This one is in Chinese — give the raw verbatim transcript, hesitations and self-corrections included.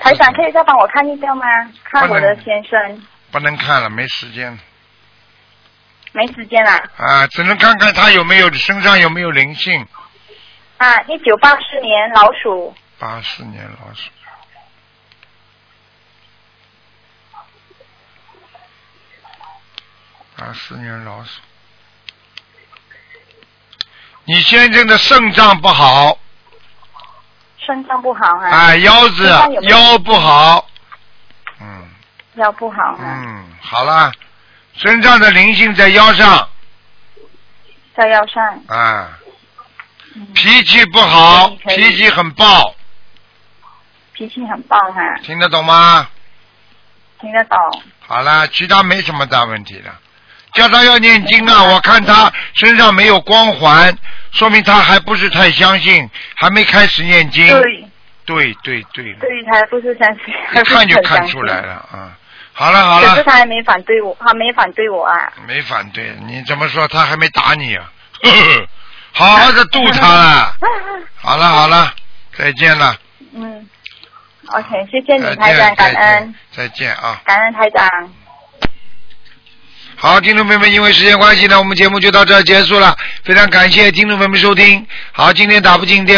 台长可以再帮我看一下吗？看我的先生。 不能看了，没时间。 没时间了。 啊，只能看看他有没有身上有没有灵性。 啊，一九八四年老鼠。 八四年老鼠。八四年老鼠。你先生的肾脏不好。 肾脏不好啊。 啊，腰子有有腰不好。嗯。 腰不好啊。 嗯，好了。身上的灵性在腰上， 在腰上啊，嗯、脾气不好，脾气很暴， 脾气很暴哈、啊， 听得懂吗？ 听得懂。 好了，其他没什么大问题了。叫他要念经啊！我看他身上没有光环，说明他还不是太相信，还没开始念经。 对， 对对对。 对，他不是相信， 一看就看出来了啊。好了好了， 可是他还没反对我，他没反对我啊。 没反对，你怎么说他还没打你啊？呵呵，好好的度他了。好了好了，再见了。 嗯 ，OK， 谢谢你台长，感恩。 再见啊！ 感恩台长。 好，听众朋友们，因为时间关系呢，我们节目就到这儿结束了。非常感谢听众朋友们收听。好，今天打不进电话。